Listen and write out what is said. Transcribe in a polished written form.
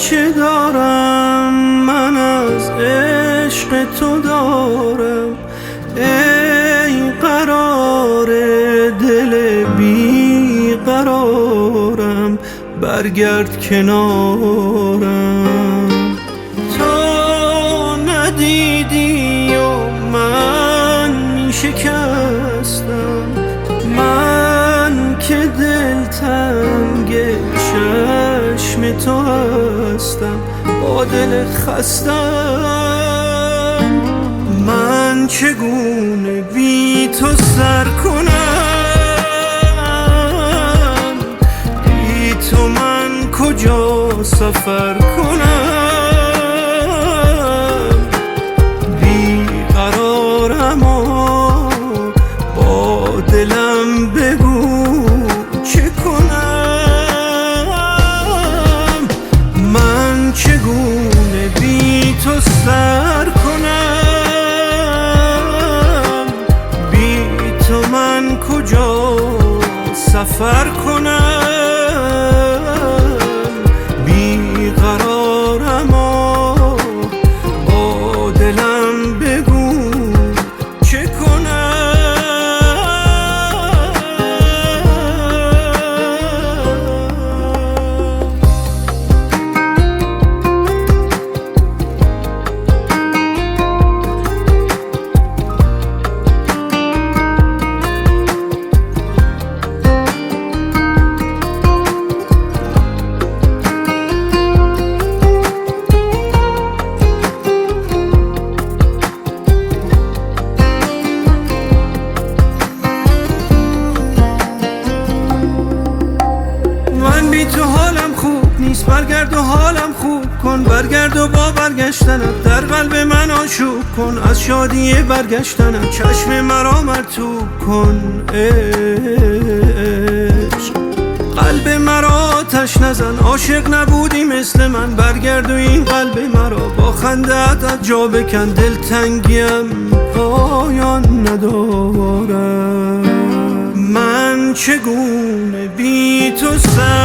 چه دارم من از عشق تو دارم، ای قرار دل بی قرارم، برگرد کنارم. تو ندیدی و من می شکستم، من که دلتنگ چشم تو هستم، با دل خستم. من چگونه بی تو سر کنم، بی تو من کجا سفر کنم. بی قرارم و با دلم بگو چه کنم. من چگونه بی تو سر کنم، بی تو من کجا سفر کنم. بی قرارم و با دلم بگو چه کنم. من بی تو حالم خوب نیست، برگرد و حالم خوب کن، برگرد و با برگشتنت در قلب من آشوب کن. از شادی برگشتنت چشم مرا مرطوب کن. عشق قلب مرا آتش نزن، عاشق نبودی مثل من، برگرد و این قلب مرا با خنده‌ات از جا بکن. دلتنگیم پایان ندارم، من چگونه بی تو سر